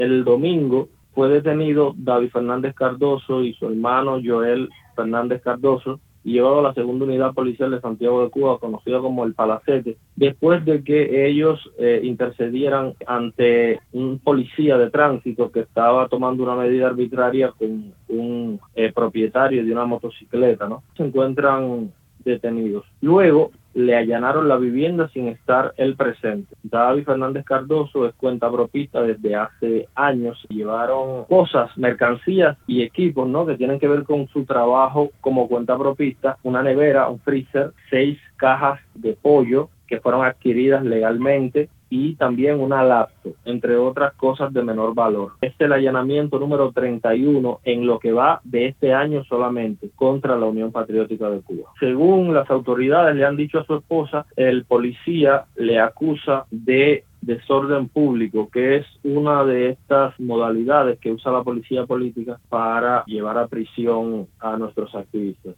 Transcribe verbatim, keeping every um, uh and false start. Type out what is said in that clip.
El domingo fue detenido David Fernández Cardoso y su hermano Joel Fernández Cardoso y llevado a la segunda unidad policial de Santiago de Cuba, conocida como el Palacete, después de que ellos eh, intercedieran ante un policía de tránsito que estaba tomando una medida arbitraria con un eh, propietario de una motocicleta, ¿no? Se encuentran detenidos. Luego le allanaron la vivienda sin estar él presente. David Fernández Cardoso es cuentapropista desde hace años. Llevaron cosas, mercancías y equipos, ¿no?, que tienen que ver con su trabajo como cuentapropista, una nevera, un freezer, seis cajas de pollo que fueron adquiridas legalmente y también una laptop, entre otras cosas de menor valor. Este es el allanamiento número treinta y uno en lo que va de este año solamente contra la Unión Patriótica de Cuba. Según las autoridades le han dicho a su esposa, el policía le acusa de desorden público, que es una de estas modalidades que usa la policía política para llevar a prisión a nuestros activistas.